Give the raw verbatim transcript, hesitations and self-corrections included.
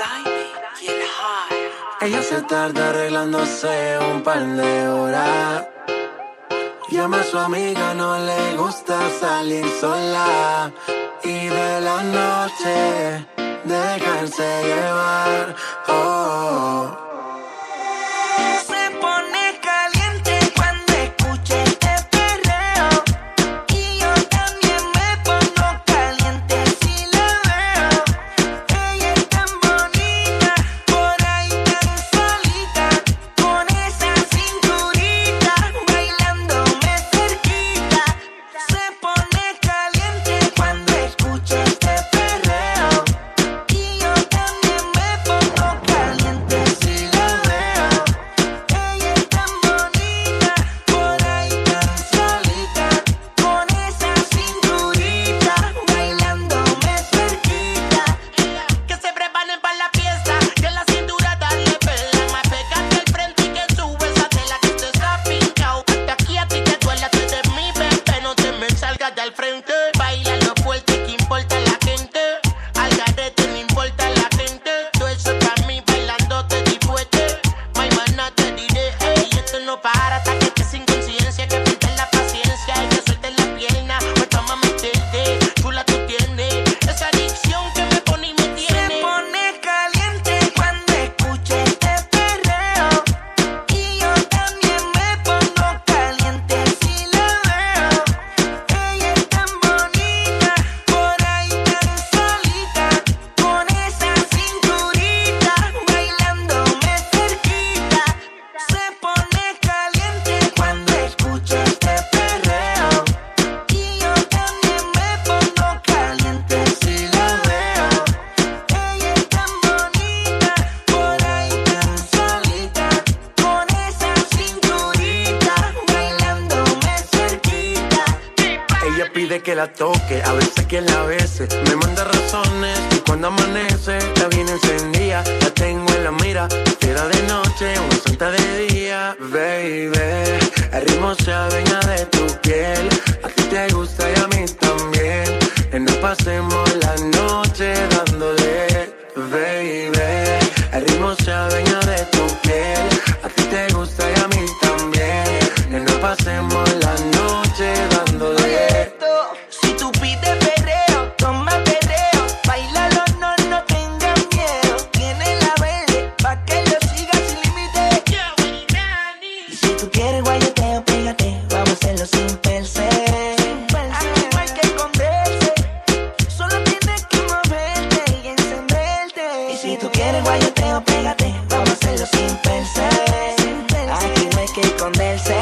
Ella se tarda arreglándose un par de horas. Llama a su amiga, no le gusta salir sola. Y de la noche dejarse llevar. Oh. Que la toque, a veces que la bese. Me manda razones y cuando amanece la viene encendida, la tengo en la mira. Fiera de noche, una santa de día. Baby, el ritmo se adueña de tu piel. A ti te gusta y a mí también. Que nos pasemos la noche dándole. Baby, el ritmo se adueña de tu piel. A ti te gusta y a mí también. Que nos pasemos la noche dándole. Sin perse, aquí no hay que esconderse. Solo tienes que moverte y encenderte. Y si tú quieres guayoteo, pégate. Vamos a hacerlo sin perse. Aquí no hay que esconderse.